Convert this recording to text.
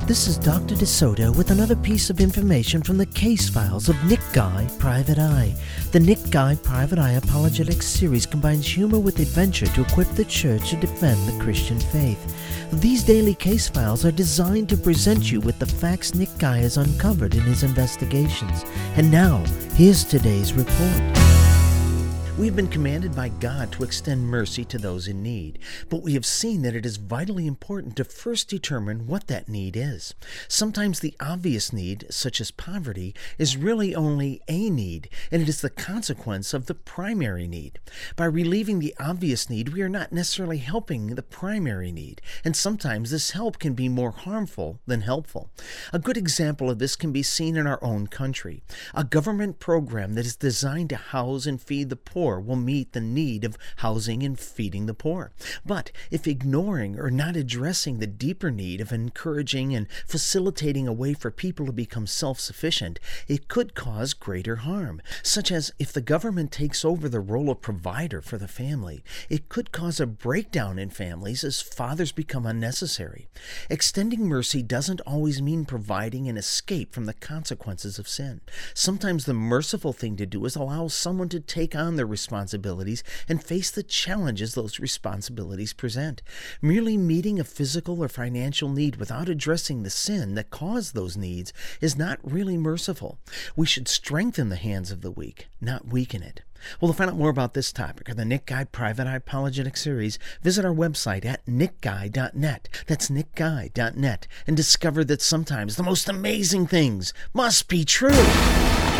This is Dr. DeSoto with another piece of information from the case files of Nick Guy, Private Eye. The Nick Guy, Private Eye Apologetics series combines humor with adventure to equip the church to defend the Christian faith. These daily case files are designed to present you with the facts Nick Guy has uncovered in his investigations. And now, here's today's report. We have been commanded by God to extend mercy to those in need, but we have seen that it is vitally important to first determine what that need is. Sometimes the obvious need, such as poverty, is really only a need, and it is the consequence of the primary need. By relieving the obvious need, we are not necessarily helping the primary need, and sometimes this help can be more harmful than helpful. A good example of this can be seen in our own country. A government program that is designed to house and feed the poor will meet the need of housing and feeding the poor. But if ignoring or not addressing the deeper need of encouraging and facilitating a way for people to become self-sufficient, it could cause greater harm, such as if the government takes over the role of provider for the family, it could cause a breakdown in families as fathers become unnecessary. Extending mercy doesn't always mean providing an escape from the consequences of sin. Sometimes the merciful thing to do is allow someone to take on their responsibilities and face the challenges those responsibilities present. Merely meeting a physical or financial need without addressing the sin that caused those needs is not really merciful. We should strengthen the hands of the weak, not weaken it. Well, to find out more about this topic or the Nick Guy Private Eye Apologetic series, visit our website at nickguy.net. That's nickguy.net, and discover that sometimes the most amazing things must be true.